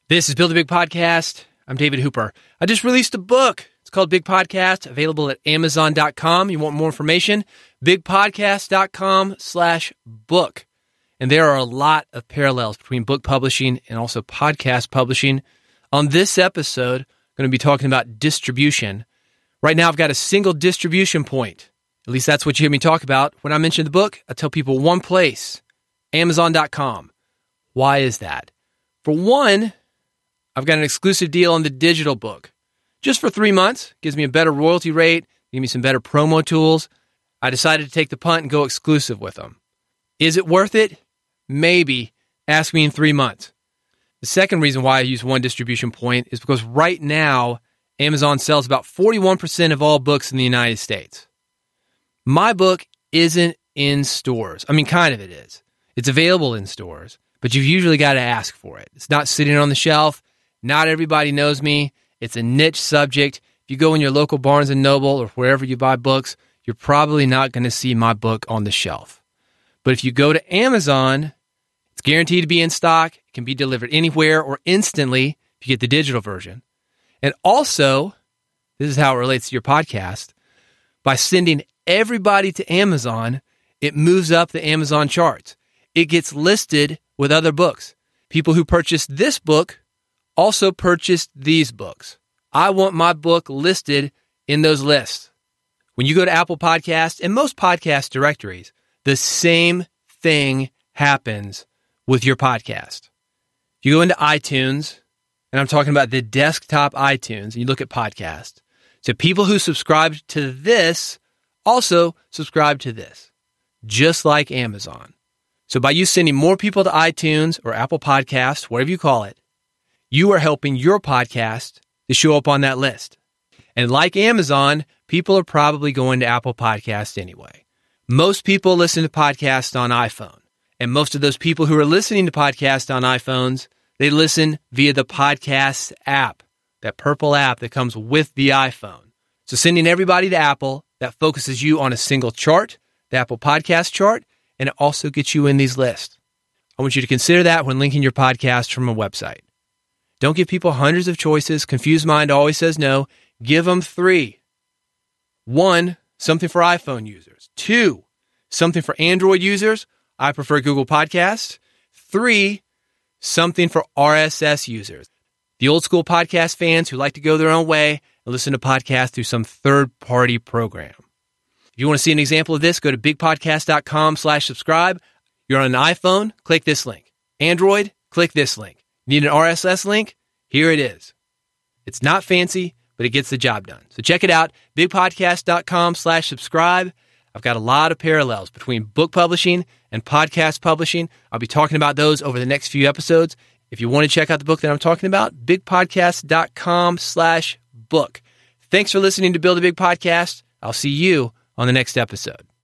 This is Build a Big Podcast. I'm David Hooper. I just released a book. It's called Big Podcast, available at Amazon.com. You want more information? BigPodcast.com/book. And there are a lot of parallels between book publishing and also podcast publishing. On this episode, I'm going to be talking about distribution. Right now, I've got a single distribution point. At least that's what you hear me talk about. When I mention the book, I tell people one place, Amazon.com. Why is that? For one, I've got an exclusive deal on the digital book. Just for 3 months, gives me a better royalty rate, give me some better promo tools. I decided to take the punt and go exclusive with them. Is it worth it? Maybe. Ask me in 3 months. The second reason why I use one distribution point is because right now, Amazon sells about 41% of all books in the United States. My book isn't in stores. I mean, kind of it is. It's available in stores, but you've usually got to ask for it. It's not sitting on the shelf. Not everybody knows me. It's a niche subject. If you go in your local Barnes & Noble or wherever you buy books, you're probably not going to see my book on the shelf. But if you go to Amazon, it's guaranteed to be in stock. It can be delivered anywhere or instantly if you get the digital version. And also, this is how it relates to your podcast, by sending everybody to Amazon, it moves up the Amazon charts. It gets listed with other books. People who purchased this book also purchased these books. I want my book listed in those lists. When you go to Apple Podcasts and most podcast directories, the same thing happens with your podcast. If you go into iTunes, and I'm talking about the desktop iTunes, and you look at podcasts, so people who subscribed to this also subscribe to this, just like Amazon. So by you sending more people to iTunes or Apple Podcasts, whatever you call it, you are helping your podcast to show up on that list. And like Amazon, people are probably going to Apple Podcasts anyway. Most people listen to podcasts on iPhone. And most of those people who are listening to podcasts on iPhones, they listen via the Podcasts app, that purple app that comes with the iPhone. So sending everybody to Apple, that focuses you on a single chart, the Apple Podcast chart, and it also gets you in these lists. I want you to consider that when linking your podcast from a website. Don't give people hundreds of choices. Confused mind always says no. Give them 3. 1, something for iPhone users. 2, something for Android users. I prefer Google Podcasts. 3, something for RSS users. The old school podcast fans who like to go their own way and listen to podcasts through some third-party program. If you want to see an example of this, go to bigpodcast.com/subscribe. You're on an iPhone, click this link. Android, click this link. Need an RSS link? Here it is. It's not fancy, but it gets the job done. So check it out, bigpodcast.com/subscribe. I've got a lot of parallels between book publishing and podcast publishing. I'll be talking about those over the next few episodes. If you want to check out the book that I'm talking about, bigpodcast.com/book. Thanks for listening to Build a Big Podcast. I'll see you on the next episode.